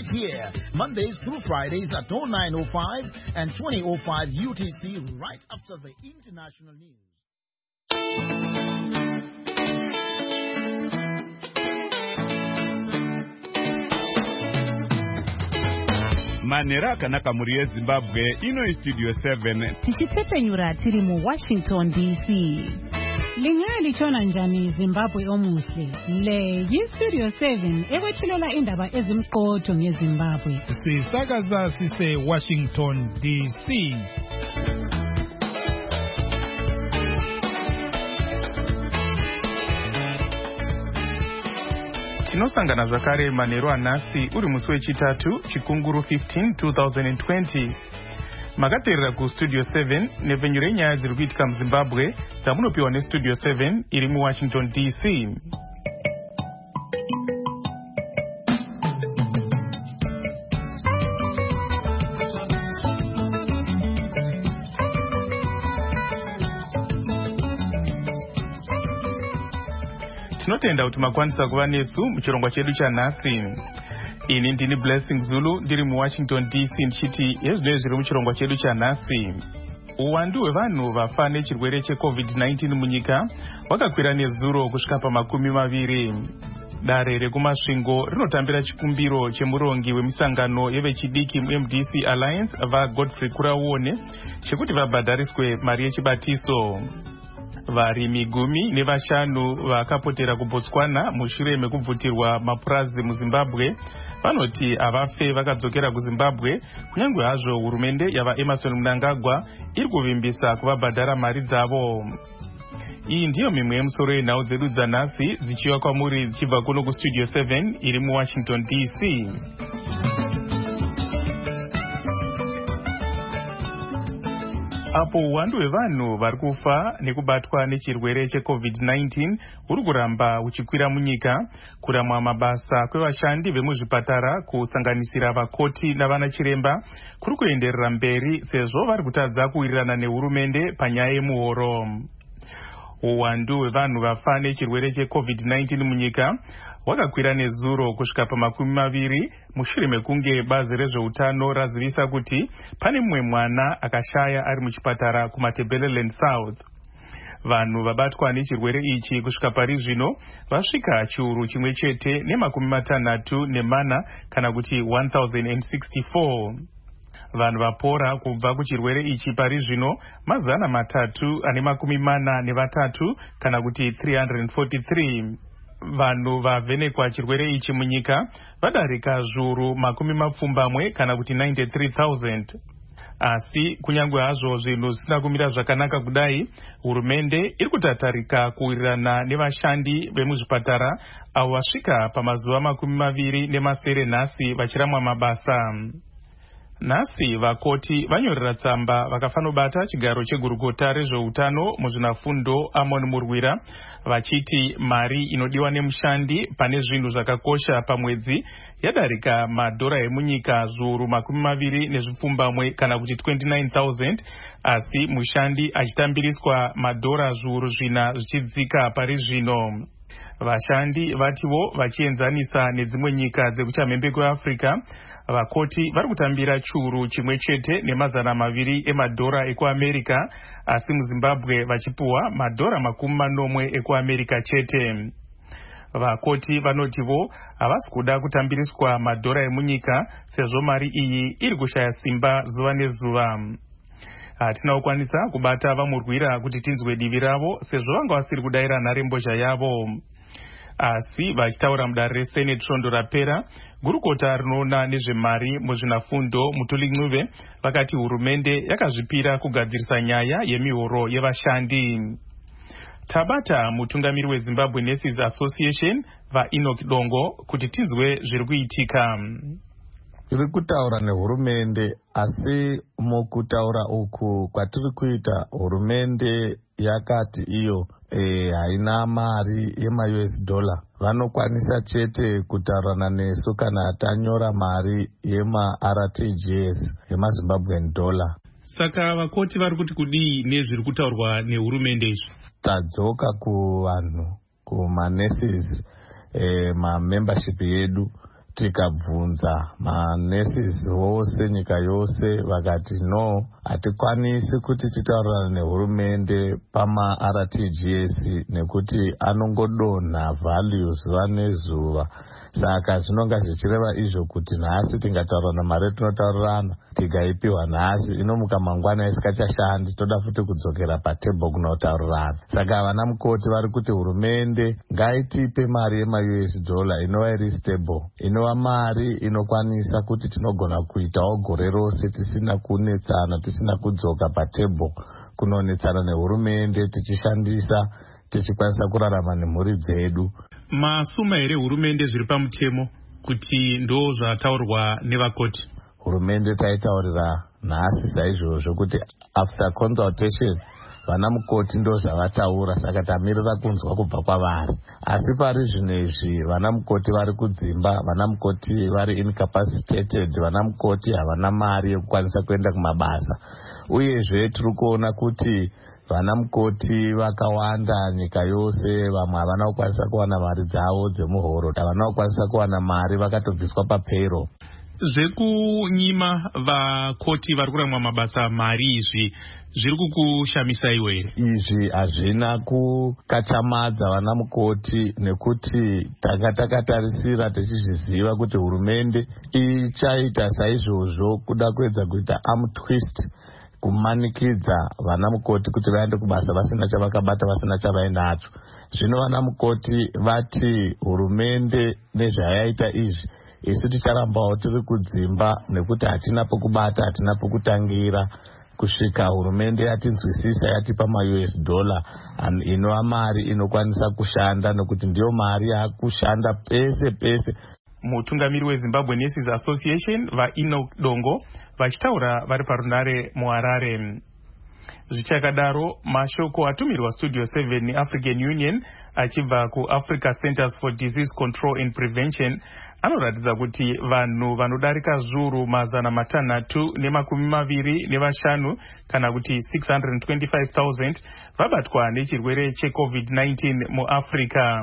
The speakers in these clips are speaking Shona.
right here, Mondays through Fridays at 09:05 and 20:05 UTC, right after the international news. Manera kanaka muri Zimbabwe ino Studio 7 tichitsepenyura tiri mu Washington DC. Lingali chona njani Zimbabwe omuhle. Le yi Studio 7 ekwethulela indaba ezimqotho ngeZimbabwe. Sisakaza sise Washington DC. Tinosangana zvakare manheru anhasi uri musi wechitatu chikunguru 15 2020. Makateerera kustudio 7 nepfenyuro yenyaya dziri kuitika muZimbabwe dzamunopiwa nestudio 7 iri muWashington DC. Tinotenda kuti makwanisa kuva nesu muchirongwa chedu chanhasi. Ini ndini Blessing Zulu ndiri muWashington DC ndichiti ezvinoi zviri muchirongwa chedu chanhasi. Uwandu hwevanhu vafa nechirwere cheCovid-19 munyika wakakwira nezuro kusvika pa20. Dare rekumasvingo rinotambira chikumbiro chemurongi wemisangano yevechidiki MDC Alliance vaGodfrey Kuraone chekuti vabhadhariswe mari yechibatiso. Varimi 15 vakapotera kuBotswana mushure mekubvutirwa mapurazi muZimbabwe vanoti havafe vakadzokera kuZimbabwe kunyange hazvo hurumende yava Emmerson Mnangagwa iri kuvimbisa kuvabhadhara mari dzavo. Iyi ndiyo mimwe yemusoro yenhau dzedu dzanhasi dzichiwa kwamuri dzichibva kuno kustudio 7 iri muWashington DC. Apo uwandu hwevanhu vari kufa nekubatwa nechirwere cheCovid-19 uri kuramba uchikwira munyika, kuramwa mabasa kwevashandi vemuzvipatara kusanganisira vakoti navanachiremba kuri kuenderera mberi sezvo vari kutadza kuwirirana nehurumende panyaya yemuhoro. Uwandu hwevanhu vafa nechirwere cheCovid-19 munyika wakakwira nezuro kusvika pa20 mushure mekunge bazi rezveutano razivisa kuti pane mumwe mwana akashaya ari muchipatara kuMatabeleland South. Vanhu vabatwa nechirwere ichi kusvika pari zvino vasvika chiuru chimwe chete ne64 kana kuti 1064. Vanhu vapora kubva kuchirwere ichi pari zvino 343 kana kuti 343. Vanhu vavhenekwa chirwere ichi munyika vadarika zviuru 20 kana kuti 93,000. Asi kunyange hazvo zvinhu zvisina kumira zvakanaka kudai, hurumende iri kutatarika kuwirirana nevashandi vemuzvipatara avo vasvika pamazuva 20 nhasi vachiramwa mabasa. Nhasi vakoti vanyorera tsamba vakafanobata chigaro chegurukota rezveutano muzvinafundo Amon Murwira vachiti mari inodiwa nemushandi pane zvinhu zvakakosha pamwedzi yadarika madhora emunyika zviuru 20 kana kuti 29,000, asi mushandi achitambiriswa madhora zviuru 4 zvichidzika pari zvino. Vashandi vativo vachienzanisa nedzimwe nyika dzekuchamhembe kweAfrica, vakoti vari kutambira chiuru chimwe chete ne200 emadhora ekuAmerica, asi muZimbabwe vachipuwa madhora 40 ekuAmerica chete. Vakoti vanotivo havasi kuda kutambiriswa madhora emunyika sezvo mari iyi iri kushaya simba zuva nezuva. Hatina kukwanisa kubata vamurwira kuti tinzwe divi ravo sezvo vanga vasiri kudayira nharembozha yavo. Asi vachitaura mudare reSenate svondo rapera, gurukota rinoona nezvemari muzvinafundo Mutuli Ncube vakati hurumende yakazvipira kugadzirisa nyaya yemihoro yevashandi. Tabata mutungamiri weZimbabwe Nurses Association vaEnoch Dongo kuti tinzwe zviri kuitika. Tiri kutaura nehurumende, asi mukutaura uku kwatiri kuita hurumende yakati iyo haina mari yema-US dollar. Vanokwanisa chete kutaurana nesu kana tanyora mari yema-RTGS, yema-Zimbabwean dollar. Saka vakoti vari kuti kudii nezviri kutaurwa nehurumende izvi? Tadzoka kuvanhu, kuma-nurses, ma-membership yedu, tikabvunza manesi vose nyika yose vakati no, hatikwanisi kuti titaurirane nehurumende pama-RTGS nekuti anongodonha values zuva nezuva. Saka zvinonga zvichireva izvo kuti nhasi tingataurirana mari tinotaurirana tikaipiwa nhasi inomuka mangwana isikachashandi, toda futi kudzokera patebho kunotaurirana. Saka vana mukoti vari kuti hurumende ngaitipe mari yema-US dollar inova iri stable, inova mari inokwanisa kuti tinogona kuitawo gore rose tisina kunetsana, tisina kudzoka patebho kunonetsana nehurumende, tichishandisa tichikwanisa kurarama nemhuri dzedu. Masuma here hurumende zviri pamutemo kuti ndo zvataurwa nevakoti? Hurumende taitaurira nhasi saizvozvo kuti after consultation vana mukoti ndo zvavataura, saka tamirira kunzwa kubva kwavari. Asi pari zvino izvi vana mukoti vari kudzimba, vana mukoti vari incapacitated, vana mukoti havana mari yekukwanisa kuenda kumabasa. Uyezve tiri kuona kuti vana mukoti vakawanda nyika yose, vamwe havana kukwanisa kuwana mari dzavo dzemuhoro, havana kukwanisa kuwana mari, vakatobviswa papayroll. Zvekunyima vakoti vari kuramwa mabasa mari izvi zviri kukushamisaiwo here? Izvi hazvina kukachamadza vana mukoti nekuti tanga takatarisira tichizviziva kuti hurumende ichaita saizvozvo kuda kuedza kuita arm twist kumanikidza vana mukoti kuti vaende kubasa vasina chavakabata, vasina chavainacho. Zvino vana mukoti vati hurumende nezvayaita izvi isi ticharambawo tiri kudzimba nekuti hatina pokubata, hatina pokutangira kusvika hurumende yatinzwisisa yatipa ma-US dollar inova mari inokwanisa kushanda, nekuti ndiyo mari yakushanda pese pese. Mutungamiri weZimbabwe Nurses Association vaIno Dongo vachitaura vari parunare muHarare. Zvichakadaro, mashoko atumirwa Studio 7 neAfrican Union achibva kuAfrica Centers for Disease Control and Prevention anoratidza kuti vanhu vanodarika zviuru 325 kana kuti 625,000 vabatwa nechirwere cheCovid-19 muAfrica.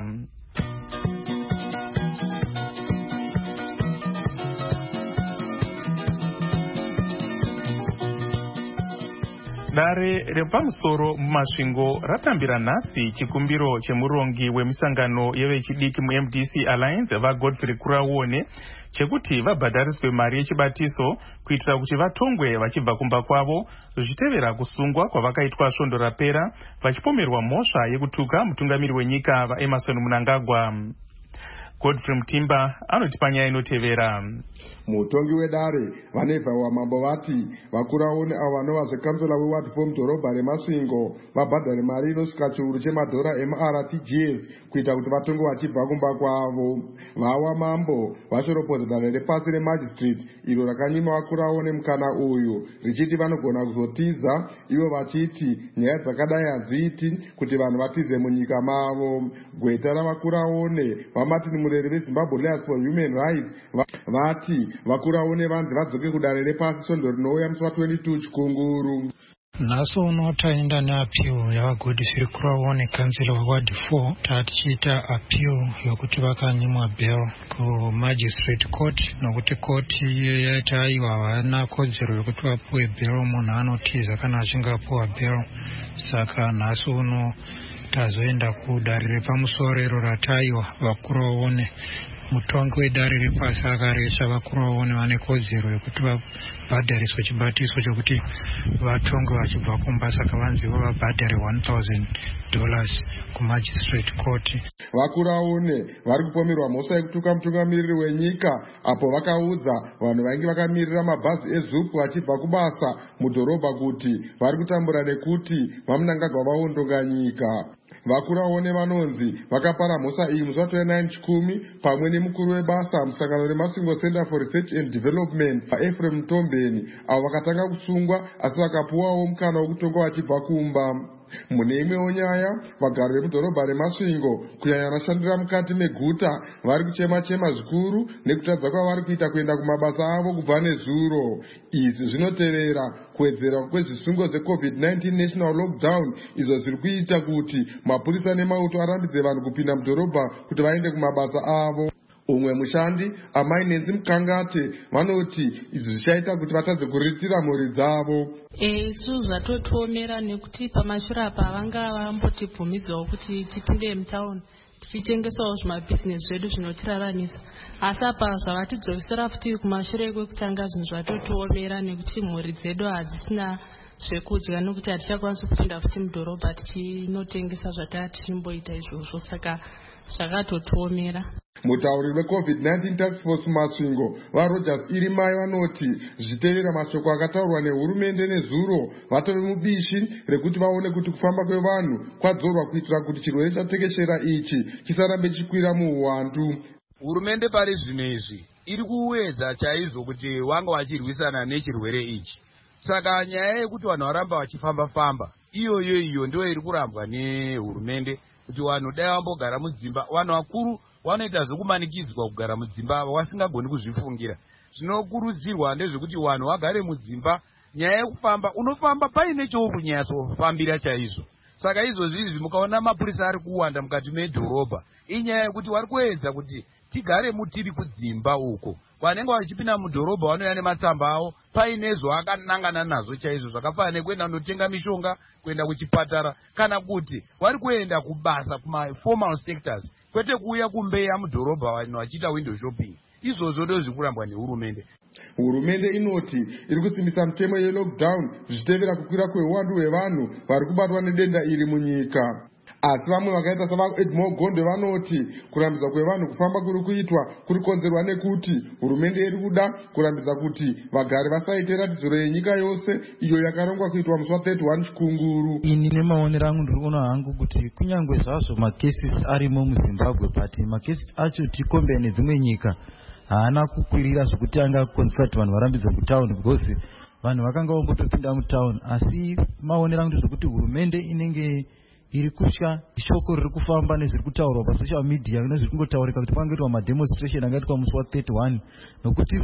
Dare repamusoro mumasvingo ratambira nhasi chikumbiro chemurongi wemisangano yevechidiki muMDC Alliance vaGodfrey Kuraone chekuti vabhadhariswe mari yechibatiso kuitira kuti vatongwe vachibva kumba kwavo, zvichitevera kusungwa kwavakaitwa svondo rapera vachipomerwa mhosva yekutuka mutungamiri wenyika vaEmerson Mnangagwa. Godfrey Mutimba anoti panyaya inotevera. Mutongi wedare vanebva wamambo vati vakuraone avo vanova zvekansela weward for mudhorobha remasvingo vabhadhare mari inosvika chiuru chemadhora emu-RTGS kuita kuti vatongwe vachibva kumba kwavo. Vawa mambo vashoropodza dare repasi remagistrate iro rakanyima vakuraone mukana uyu richiti vanogona kuzotiza, ivo vachiti nyaya dzakadai hadziiti kuti vanhu vatize munyika mavo. Gweta ravakuraone vaMartin Mureri veZimbabwe Lawyers for Human Rights vati vakuraone vanzi vadzoke kudare repasi svondo rinouya musi wa22 chikunguru. Nhasi uno taenda neappeal yavaGodfrey Kuraone kansela weward 4 tatichiita appeal yokuti vakanyimwa bail kumagistrate court, nokuti koti yaita aiwa havana kodzero yokuti vapuwe bail, munhu anotiza kana achinge apuwa bail. Saka nhasi uno tazoenda kudare repamusoro iro rataiwa vakuraone. Mutongi wedare repasi akaresa vakuraone vane kodzero yokuti vabhadhariswe chibatiso chokuti vatongwe vachibva kumba, saka vanzivo vabhadhare $1,000 kumagistrate court. Vakuraone vari kupomerwa mhosva yekutuka mutungamiriri wenyika apo vakaudza vanhu vainge vakamirira mabhazi eZUP vachibva kubasa mudhorobha kuti vari kutambura nekuti vaMnangagwa vaondonga nyika. Vakuraone vanonzi vakapara mhosva iyi musi wa29 chikumi pamwe nemukuru webasa musangano remasvingo Center for Research and Development Ephraim Mtombeni, avo vakatanga kusungwa asi vakapuwawo mukana wekutongwa vachibva kumba. Mune imwewo nyaya, vagari vemudhorobha remasvingo kunyanya vanoshandira mukati meguta vari kuchema-chema zvikuru nekutadza kwavari kuita kuenda kumabasa avo kubva nezuro. Izvi zvinotevera kuwedzera kwezvisungo zveCovid-19 national lockdown izvo zviri kuita kuti mapurisa nemauto arambidze vanhu kupinda mudhorobha kuti vaende kumabasa avo. Umwe mushandi amai Nenzi Mukangate vanoti izvi zvichaita kuti vatadze kuriritira mhuri dzavo. Isu zvatotiomera nekuti pamashure apa vanga vambotibvumidzawo kuti tipinde mutauni tichitengesawo zvimabhizinesi zvedu zvinotiraramisa, asi apa zvavatidzokesera futi kumashure kwekutanga zvinhu zvatotiomera nekuti mhuri dzedu hadzisina zvekudya nokuti hatichakwanisi kupinda futi mudhorobha tichinotengesa zvataa tichimboita izvozvo, saka zvakatotiomera. Mutauri weCovid-19 Task Force Masvingo vaRogers Irimai vanoti zvitevera mashoko akataurwa nehurumende nezuro vatove mubishi rekuti vaone kuti kufamba kwevanhu kwadzorwa kuitira kuti chirwere chatekeshera ichi chisarambe chikwira muuwandu. Hurumende pari zvino izvi iri kuwedza chaizvo kuti wanga wachirwisana nechirwere ichi. Saka nyaya yekuti vanhu varamba vachifamba-famba iyo ndiyo iri kurambwa nehurumende kuti vanhu dai vambogara mudzimba. Vanhu vakuru vanoita zvokumanikidzwa kugara mudzimba vasingagoni kuzvifungira. Zvinokurudzirwa ndezvekuti vanhu vagare mudzimba. Nyaya yekufamba unofamba paine choukunyatsofambira chaizvo. Saka izvozvi mukaona mapurisa ari kuwanda mukati medhorobha inyaya yekuti vari kuedza kuti tigare mutiri kudzimba uko. Vanenge vachipinda mudhorobha vanouya nematsamba avo paine zvakanangana nazvo chaizvo zvakafanana nekuenda kunotenga mishonga, kuenda kuchipatara, kana kuti vari kuenda kubasa kuma-formal sectors, kwete kuuya kumbeya mudhorobha vanhu vachiita window shopping. Izvozvo ndizvo zviri kurambwa nehurumende. Hurumende inoti iri kusimbisa mitemo yelockdown zvichitevera kukwira kweuwandu hwevanhu vari kubatwa nedenda iri munyika. Asi vamwe vakaita savaEdmore Gonde vanoti kurambidza kwevanhu kufamba kuri kuitwa kuri konzerwa nekuti hurumende iri kuda kurambidza kuti vagari vasaite ratidziro yenyika yose iyo yakarongwa kuitwa musi wa31 Chikunguru. Ini nemaonero angu ndiri kuona hangu kuti kunyangwe zvazvo makesis arimo muZimbabwe but makesis acho tikombe nedzimwe nyika haana kukwirira zvokuti anga kukonzera kuti vanhu varambidze kutauni because vanhu vakanga vambotopinda mutauni. Asi maonero angu ndezvokuti hurumende inenge iri kutya shoko riri kufamba nezviri kutaurwa pasocial media nezviri kungotaurika kuti pangoitwa mademonstration angaitwa musi wa31 nokuti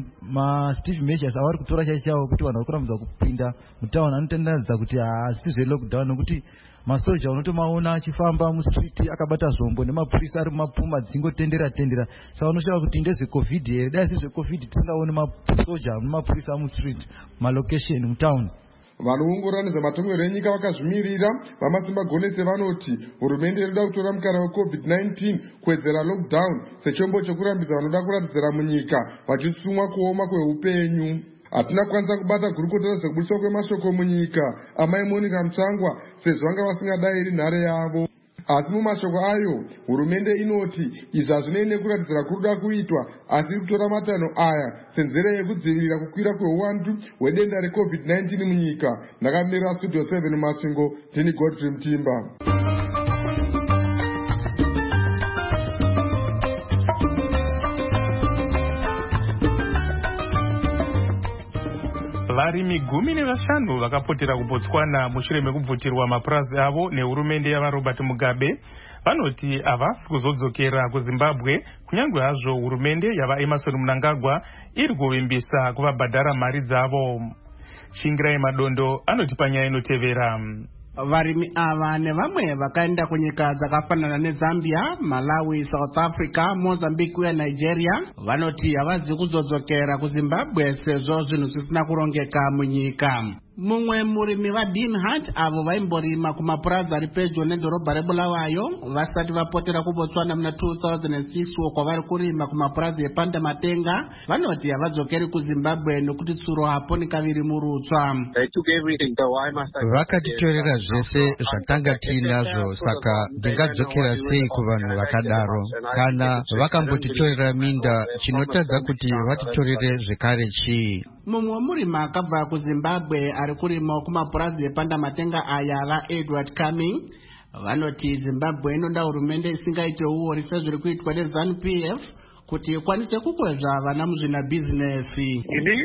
Steve Measures avari kutora chaichawo kuti vanhu vari kurambidza kupinda mutauni anotenderedza kuti haasi zvelockdown nokuti masoja unotomaona achifamba mustreet akabata zvombo nemapurisa ari mumapuma dzingotendera saka unoshawa kuti ndezvecovid here. Dai si zvecovid tisingaoni masoja nemapurisa mustreet malocation mutauni. Vanoongorora nezvematongerwo enyika vakazvimirira vamasimba gonese vanoti hurumende inoda kutora mukana weCovid-19 kuwedzera lockdown sechombo chekurambidza vanoda kuratidzira munyika vachisumwa kuoma kweupenyu. Hatina kukwanisa kubata gurukota zvekubudiswa kwemashoko munyika amai Monica Mutsangwa sezvo vanga vasingadayiri nhare yavo. Asi mumashoko ayo hurumende inoti izvi hazvinei nekuratidzira kuruda kuitwa asi iri kutora matanho aya senzira yekudzivirira kukwira kweuwandu hwedenda reCovid-19 munyika. Ndakamirira Studio 7 Masvingo, ndini Godfrey Mutimba. Varimi 15 vakapotera kuBotswana mushure mekubvutirwa mapurazi avo nehurumende yavaRobert Mugabe vanoti havasi kuzodzokera kuZimbabwe kunyange hazvo hurumende yavaEmmerson Mnangagwa iri kuvimbisa kuvabhadhara mari dzavo. Shingirai Madondo anoti panyaya inotevera. Varimi ava nevamwe vakaenda kunyika dzakafanana neZambia, Malawi, South Africa, Mozambique uye Nigeria vanoti havazi kuzodzokera kuZimbabwe sezvo zvinhu zvisina kurongeka munyika. Mumwe murimi vaDean Hart avo vaimborima kumapurazi ari pedyo nedhorobha reBulawayo vasati vapotera kuBotswana muna 2006 kwavari kurima kumapurazi ePandamatenga vanoti havadzokeri kuZimbabwe nokuti tsuro hapo nekaviri murutsva. Vakatitorera zvese zvatanga tinazvo, saka ndingadzokera sei kuvanhu vakadaro? Kana vakambotitorera minda, chinotadza kuti vatitorere zvekare chii? Mumwe murimi akabva kuZimbabwe ari kurima kumapurazi ePandamatenga aya vaEdward Cumming vanoti Zimbabwe inoda hurumende isingaite uori sezviri kuitwa neZANU-PF kuti ikwanise kukwezva vana muzvinabhizinesi.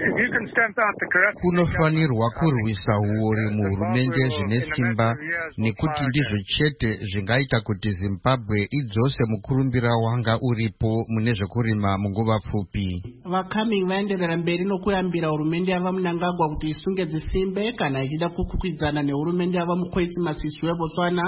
Kunofanirwa kurwisa uori muhurumende zvine simba nekuti ndizvo chete zvingaita kuti Zimbabwe idzose mukurumbira wanga uripo mune zvekurima munguva pfupi. VaCumming vaenderera mberi nokuyambira hurumende yava Mnangagwa kuti isunge dzisimbe kana ichida kukwikwidzaana nehurumende yava Mokgweetsi Masisi weBotswana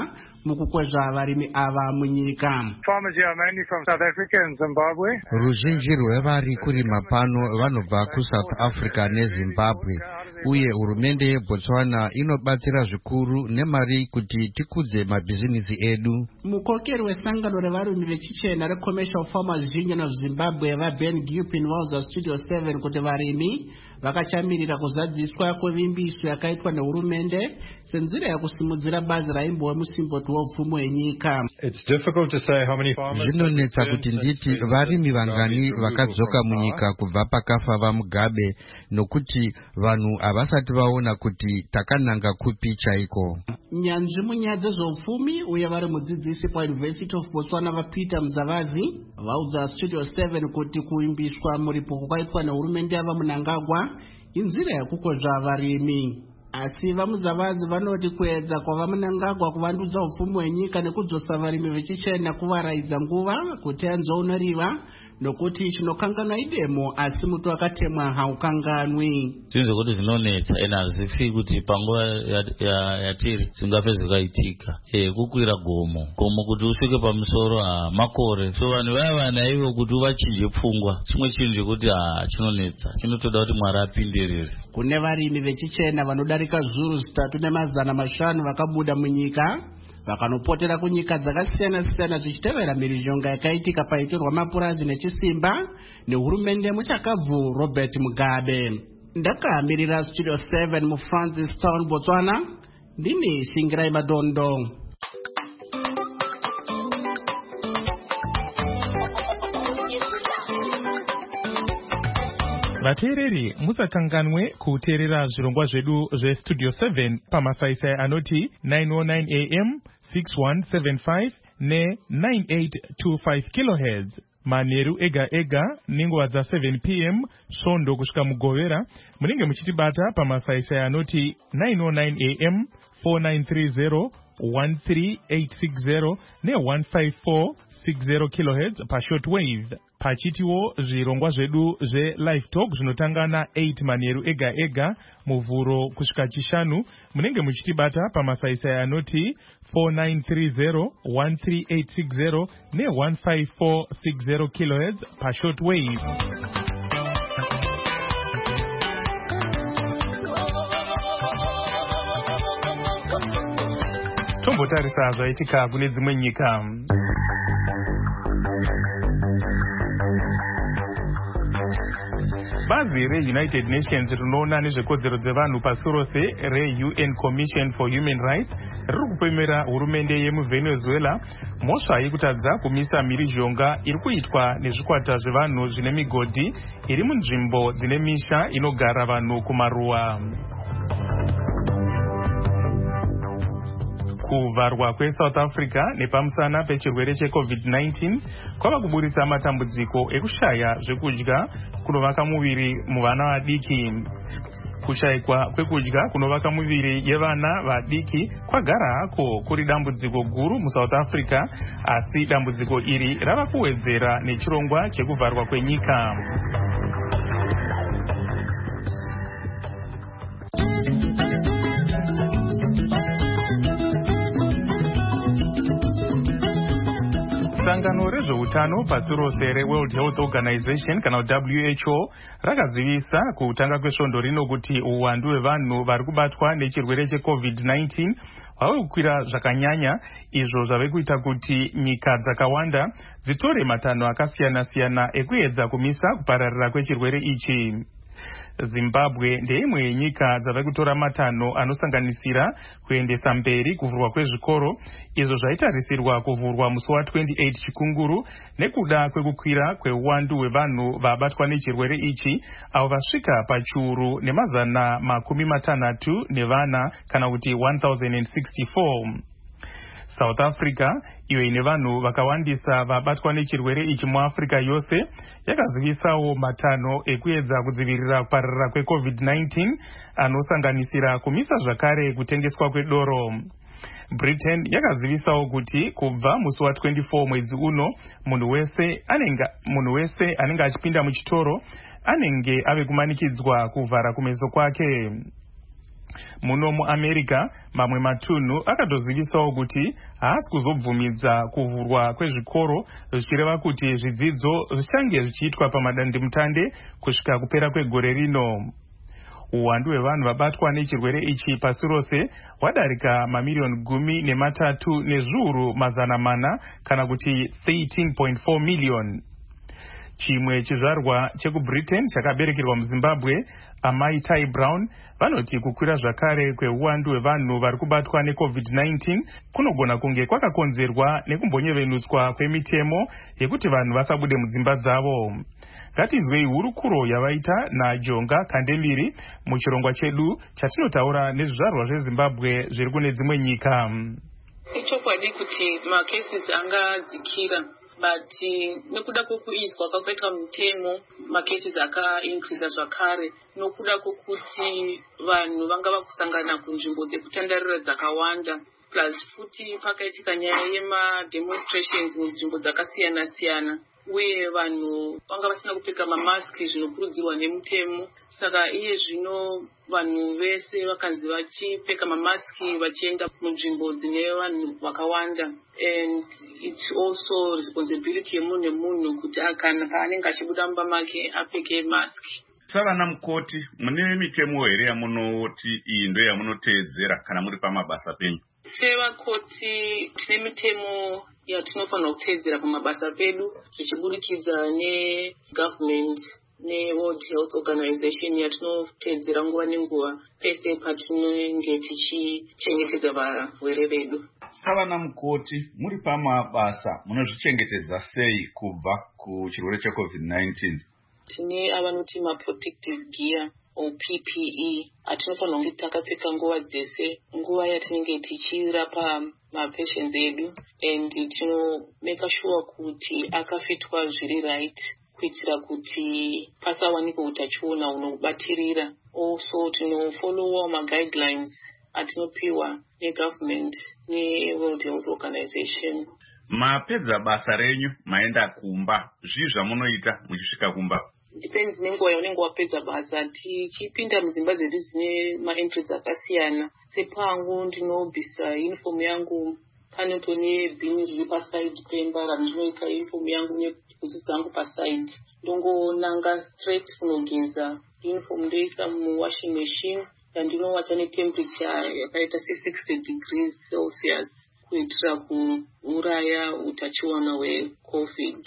mukukwezva varimi ava munyika. Farmers here are mainly from South Africa and Zimbabwe. Ruzhinji rwevari kurima pano vanobva kuSouth Africa neZimbabwe, uye hurumende yeBotswana inobatsira zvikuru nemari kuti tikudze mabhizinisi edu. Mukokeri wesangano revarimi vechichena reCommercial Farmers Union of Zimbabwe vaBen Gupin vauza Studio 7 kuti varimi vakachamirira kuzadziswa kwevimbiso yakaitwa nehurumende senzira yakusimudzira bazi raimbova musimboti wopfumo wenyika. Zvinonetsa kuti nditi varimi vangani vakadzoka munyika kubva pakafa vaMugabe, nokuti vanhu havasati vaona kuti takananga kupi chaiko. Nyanzvi munyaya dzezveupfumi uye vari mudzidzisi paUniversity of Botswana vaPeter Mzavazi vaudza Studio 7 kuti kuimbiswa muripo kwakaitwa nehurumende yava Mnangagwa inzira yakukwezva varimi. Asi vaMuzavazi vanoti kuedza kwava Mnangagwa kuvandudza upfumi wenyika nekudzosa varimi vechichena kuvaraidza nguva kuti anzounoriva, nokuti chinokanganwa idemo asi muti wakatemwa haukanganwi. Zvinhu kuti zvinonetsa ena hazvifi kuti panguva yatiri zvingafe zvakaitika. Kukwira gomo kuti usvike pamusoro makore, so vanhu vaya naivo kuti uvachinje pfungwa. Chimwe chinhu chekuti chinonetsa, chinotoda kuti Mwari apindirire. Kune varimi vechichena vanodarika zviuru 3,500 vakabuda munyika vakanopotera kunyika dzakasiyana-siyana zvichitevera mhirizhonga yakaitika paitorwa mapurazi nechisimba nehurumende muchakabvu Robert Mugabe. Ndakamirira Studio 7 muFrancistown, Botswana, ndini Shingirai Madondo. Vateereri musakanganwe kuteerera zvirongwa zvedu zveStudio 7 pamasaisai anoti 909 AM, 6175 ne9825 kHz. Manheru ega ega nenguva dza7 PM svondo kusvika mugovera. Munenge muchitibata pamasaisai anoti 909 AM, 4930 13860 ne15460 kHz pashortwave. Pachitiwo zvirongwa zvedu zveLive Talk zvinotanga na8 manheru ega ega muvhuro kusvika chishanu. Munenge muchitibata pamasaisai anoti 4930 13860 ne15460 kHz pashortwave. Tombotarisa zvaitika kune dzimwe nyika. Bazi reUnited Nations rinoona nezvekodzero dzevanhu pasi rose reUN Commission for Human Rights riri kupemera hurumende yemuVenezuela mhosva yekutadza kumisa mhirizhonga iri kuitwa nezvikwata zvevanhu zvine migodhi iri munzvimbo dzine misha inogara vanhu kumaruwa. Kuvharwa kweSouth Africa nepamusana pechirwere cheCovid-19 kwava kuburitsa matambudziko ekushaya zvekudya kunovaka muviri muvana vadiki. Kushayikwa kwekudya kunovaka muviri yevana vadiki kwagara hako kuri dambudziko guru muSouth Africa, asi dambudziko iri rava kuwedzera nechirongwa chekuvharwa kwenyika. Sangano rezveutano pasi rose reWorld Health Organization kana WHO rakazivisa kutanga kwesvondo rino kuti uwandu hwevanhu vari kubatwa nechirwere cheCovid-19 hwave kukwira zvakanyanya, izvo zvave kuita kuti nyika dzakawanda dzitore matanho akasiyana-siyana ekuedza kumisa kupararira kwechirwere ichi. Zimbabwe ndeimwe yenyika dzave kutora matanho anosanganisira kuendesa mberi kuvhurwa kwezvikoro, izvo zvaitarisirwa kuvhurwa musi wa28 Chikunguru nekuda kwekukwira kweuwandu hwevanhu vabatwa nechirwere ichi avo vasvika pachiuru nemazana 60 nevana kana kuti 1064. South Africa, iyo ine vanhu vakawandisa vabatwa nechirwere ichi muAfrica yose, yakazivisawo matanho ekuedza kudzivirira kupararira kweCovid-19 anosanganisira kumisa zvakare kutengeswa kwedoro. Britain yakazivisawo kuti kubva musi wa24 mwedzi uno munhu wese anenge achipinda muchitoro anenge ave kumanikidzwa kuvhara kumeso kwake. Muno muAmerica mamwe matunhu akatozivisawo kuti haasi kuzobvumidza kuvhurwa kwezvikoro zvichireva kuti zvidzidzo zvichange zvichiitwa pamadandemutande kusvika kupera kwegore rino. Uwandu hwevanhu vabatwa nechirwere ichi pasi rose hwadarika mamiliyoni 13,400 kana kuti 13.4 miliyoni. Chimwe chizvarwa chekuBritain chakaberekerwa muZimbabwe, amai Tai Brown, vanoti kukwira zvakare kweuwandu hwevanhu vari kubatwa neCovid-19 kunogona kunge kwakakonzerwa nekumbonyevenutswa kwemitemo yekuti vanhu vasabude mudzimba dzavo. Ngatinzwei hurukuro yavaita naJonga Kandemiri muchirongwa chedu chatinotaura nezvizvarwa zveZimbabwe zviri kune dzimwe nyika. Ichokwadi kuti macases angadzikira, but nekuda kwokuiswa kwakaitwa mutemo macases akaincrease zvakare nokuda kwokuti vanhu vanga vakusangana kunzvimbo dzekutandarira dzakawanda, plus futi pakaitika nyaya yemademonstrations munzvimbo dzakasiyana siyana, uye vanhu vanga vasina kupfeka mamaski zvinokurudzirwa nemutemo. Saka iye zvino vanhu vese vakanzi vachipfeka mamaski vachienda munzvimbo dzine vanhu vakawanda, and it's also responsibility yemunhu nemunhu kuti kana paanenge achibuda mumba make apfeke maski. Savana mukoti, mune mitemo here yamunoti iyi ndo yamunoteedzera kana muri pamabasa penyu? Sevakoti tine mitemo yatinofanira kuteedzera pamabasa pedu zvichiburikidza negovernment neWorld Health Organization yatinoteedzera nguva nenguva pese patinenge tichichengetedza varwere vedu. Savana mukoti, muri pamabasa munozvichengetedza sei kubva kuchirwere cheCovid-19? Tine avanoti maprotective gear or PPE atinofanira kunge takapfeka nguva dzese, nguva yatinenge tichirapa mapatients edu, and tinomeka sure kuti akafitwa zviri right kuitira kuti pasawanikwa utachiona unobatirira. Also tinofollowa maguidelines atinopiwa negovernment neWorld Health Organization. Mapedza basa renyu maenda kumba, zvii zvamunoita muchisvika kumba? Depends nenguva yaunenge wapedza basa. Tichipinda mudzimba dzedu dzine maentries akasiyana, sepangu ndinobvisa uniform yangu, paneto nebhini riri paside pemba randinoisa uniform yangu nebhutsu dzangu paside, ndongonanga straight kunogeza uniform ndoisa muwashing machine yandinowacha netemperature yakaita 60 degrees Celsius kuitira kuuraya utachiona hweCovid.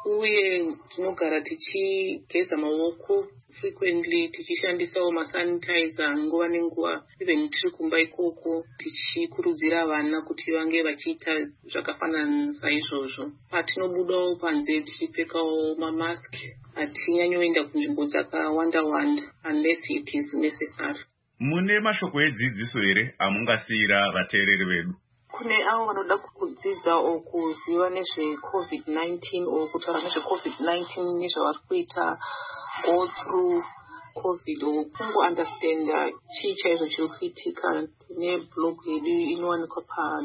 Uye tinogara tichigeza maoko frequently, tichishandisawo masanitizer nguva nenguva, even tiri kumba ikoko tichikurudzira vana kuti vange vachiita zvakafanana saizvozvo. Patinobudawo panze tichipfekawo mamaski, hatinyanyoenda kunzvimbo dzakawanda wanda unless it is necessary. Mune mashoko edzidziso here amungasiyira vateereri vedu? Kune avo vanoda kudzidza o kuziva nezveCovid-19 o kutaura nezveCovid-19 nezvavari kuita go through COVID o kungounderstanda chii chaizvo chiri kuitika. Tine blog yedu inowanikwa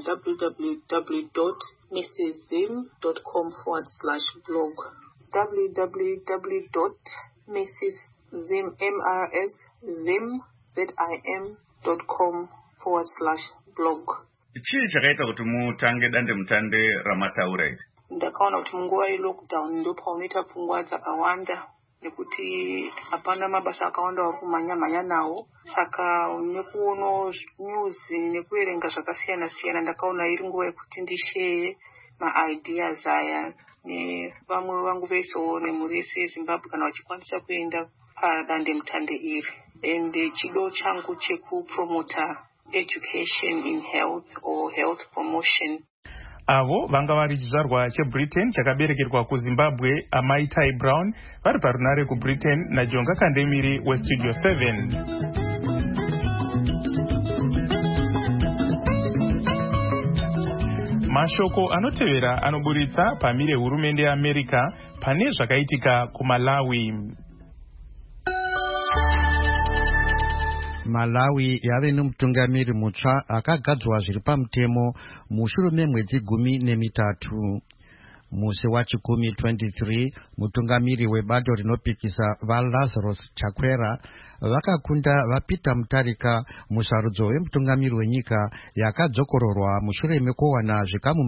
pa www.mrszim.com/blog, www.mrszim.com/blog. Chii chakaita kuti mutange dandemutande ramataura iri? Ndakaona kuti munguva yelockdown ndo paunoita pfungwa dzakawanda, nekuti hapana mabasa akawanda vari kumhanya nawo. Saka nekuona news nekuverenga zvakasiyana siyana, ndakaona iri nguva yekuti ndisheye maideas aya nevamwe vangu vesewo nemhuri yese yeZimbabwe kana vachikwanisa kuenda padandemutande iri. And chido changu chekupromota education in health or health promotion. Avo vanga vari chizvarwa cheBritain chakaberekerwa kuZimbabwe, amai Tai Brown, vari parunare kuBritain naJonga Kandemiri weStudio 7. Mashoko anotevera anoburitsa pamire hurumende yeAmerica pane zvakaitika kuMalawi. Malawi yave nemutungamiri mutsva akagadzwa zviri pamutemo mushure memwedzi 13. musi wachikumi 23 mutungamiri webato rinopikisa vaLazarus Chakwera vakakunda vaPeter Mutharika musarudzo wemutungamiri wenyika yakadzokororwa mushure mekuwana zvikamu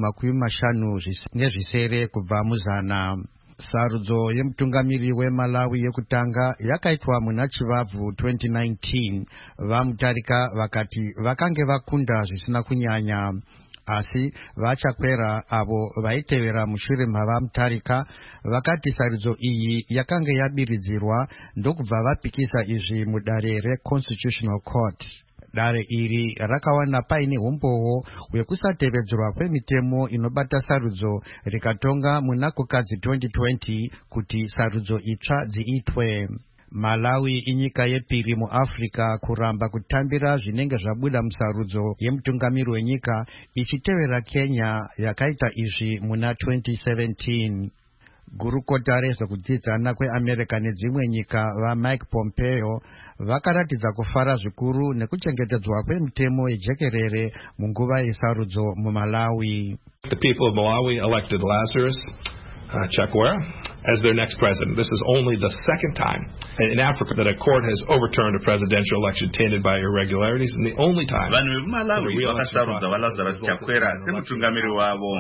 50 nezvisere kubva muzana. Sarudzo yemutungamiri weMalawi yekutanga yakaitwa muna Chivabvu 2019. VaMutharika vakati vakange vakunda zvisina kunyanya, asi vaChakwera avo vaitevera mushure mavaMutharika vakati sarudzo iyi yakange yabiridzirwa ndokubva vapikisa izvi mudare reConstitutional Court. Dare iri rakawana paine umbowo wekusatevedzerwa kwemitemo inobata sarudzo rikatonga muna kukadzi 2020 kuti sarudzo itsva dziitwe. Malawi inyika yepiri muAfrica kuramba kutambira zvinenge zvabuda musarudzo yemutungamiri wenyika ichitevera Kenya yakaita izvi muna 2017. Gurukota rezvekudzidzana kweAmerica nedzimwe nyika vaMike Pompeo vakaratidza kufara zvikuru nekuchengetedzwa kwemitemo yejekerere munguva yesarudzo muMalawi. The people of Malawi elected Lazarus Chakwera as their next president. This is only the second time in Africa that a court has overturned a presidential election tainted by irregularities, and the only time vanhu veMalawi vakasarudza vaLazarus Chakwera semutungamiri wavo.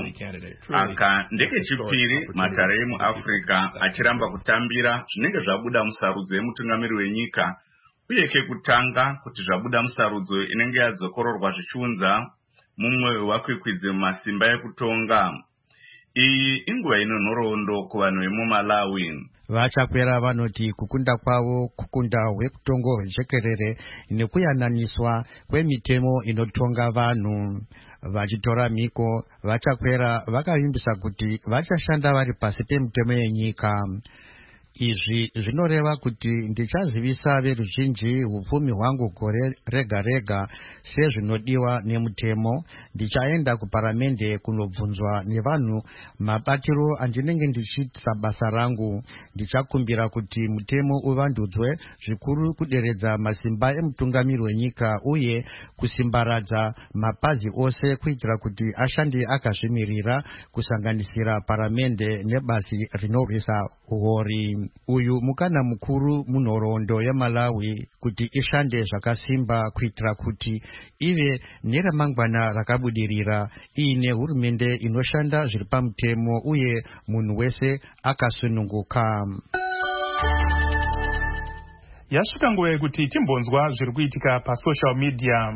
Aka ndekechipiri matare emuAfrica achiramba kutambira zvinenge zvabuda musarudzo yemutungamiri wenyika, uye kekutanga kuti zvabuda musarudzo inenge yadzokororwa zvichiunza mumwe wevakwikwidzi mumasimba ekutonga. Iyi inguva ino nhoroondo kuvanhu vemuMalawi. VaChakwera vanoti kukunda kwavo kukunda hwekutongo hwejekerere nekuyananiswa kwemitemo inotonga vanhu. Vachitora mhiko, vaChakwera vakavimbisa kuti vachashanda vari pasi pemitemo yenyika. Izvi zvinoreva kuti ndichazivisa veruzhinji upfumi hwangu gore rega rega sezvinodiwa nemutemo. Ndichaenda kuparamende kunobvunzwa nevanhu mabatiro andinenge ndichiita basa rangu. Ndichakumbira kuti mutemo uvandudzwe zvikuru kuderedza masimba emutungamiri wenyika uye kusimbaradza mapazi ose kuitira kuti ashande akazvimirira kusanganisira paramende nebasi rinorwisa uhori. Uyu mukana mukuru munhoroondo yeMalawi kuti ishande zvakasimba kuitira kuti ive neramangwana rakabudirira iine hurumende inoshanda zviri pamutemo uye munhu wese akasununguka. Yasvika nguva yekuti timbonzwa zviri kuitika pasocial media.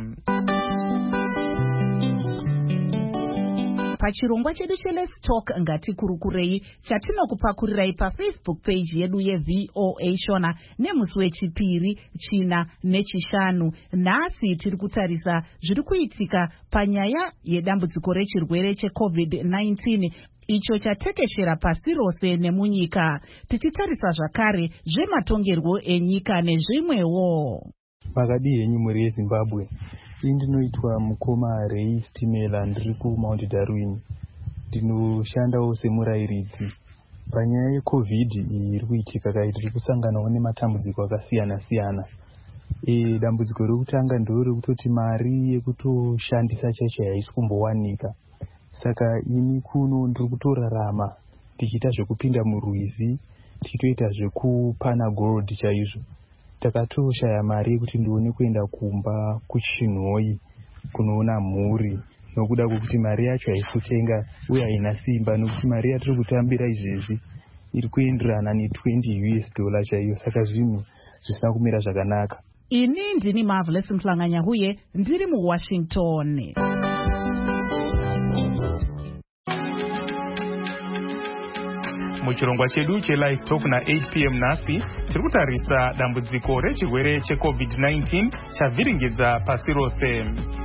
Pachirongwa chedu cheLet's Talk ngatikurukurei chatinokupakurirai paFacebook page yedu yeVOA Shona nemusi wechipiri, china nechishanu. Nhasi tiri kutarisa zviri kuitika panyaya yedambudziko rechirwere cheCovid-19 icho chatekeshera pasi rose nemunyika, tichitarisa zvakare zvematongerwo enyika nezvimwewo. Makadii henyu muri yeZimbabwe? Ini ndinoitwa mukoma Ray Stimela, ndiri kuMount Darwin. Ndinoshandawo semurairidzi panyaya yeCovid iri kuitika kai tiri kusanganawo nematambudziko akasiyana siyana. Dambudziko rokutanga ndore kutoti mari yekutoshandisa chaicho haisi kumbowanika. Saka ini kuno ndiri kutorarama tichiita zvekupinda murwizi tichitoita zvekupana gold chaizvo. Takatoshaya mari yekuti ndione kuenda kumba kuChinhoyi kunoona mhuri, nokuda kwekuti mari yacho haisi kutenga uye haina simba, nokuti mari yatiri kutambira izvezvi iri kuenderana ne$20 chaiyo, saka zvinhu zvisina kumira zvakanaka. Ini ndini Marvelous Mhlanganya huye ndiri muWashington. Muchirongwa chedu cheLive Talk na 8 p.m. nhasi tiri kutarisa dambudziko rechirwere cheCovid-19 chavhiringidza pasi rose.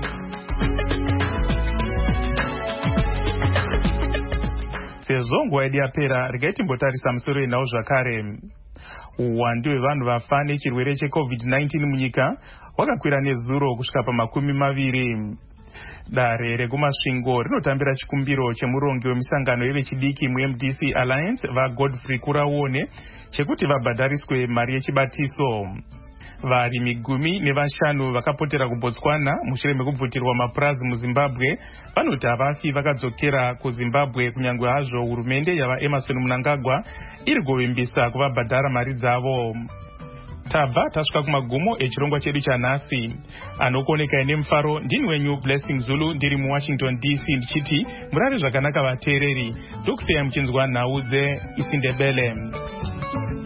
Sezvo nguva yedu yapera, regai timbotarisa musoro inawo zvakare. Uwandu hwevanhu vafa nechirwere cheCovid-19 munyika hwakakwira nezuro kusvika pa20. Dare rekumasvingo rinotambira chikumbiro chemurongi wemisangano yevechidiki muMDC Alliance vaGodfrey Kuraone chekuti vabhadhariswe mari yechibatiso. varimi 15 vakapotera kubotswana mushure mekubvutirwa mapurazi muzimbabwe vanoti havafi vakadzokera kuzimbabwe kunyange hazvo hurumende yava Emmerson Mnangagwa iri kuvimbisa kuvabhadhara mari dzavo. Tabva tasvika kumagumo echirongwa chedu chanhasi. Anokuonekai nemufaro ndini wenyu Blessing Zulu ndiri muWashington DC ndichiti murare zvakanaka vateereri. Ndokusiyai muchinzwa nhau dzeIsindebele.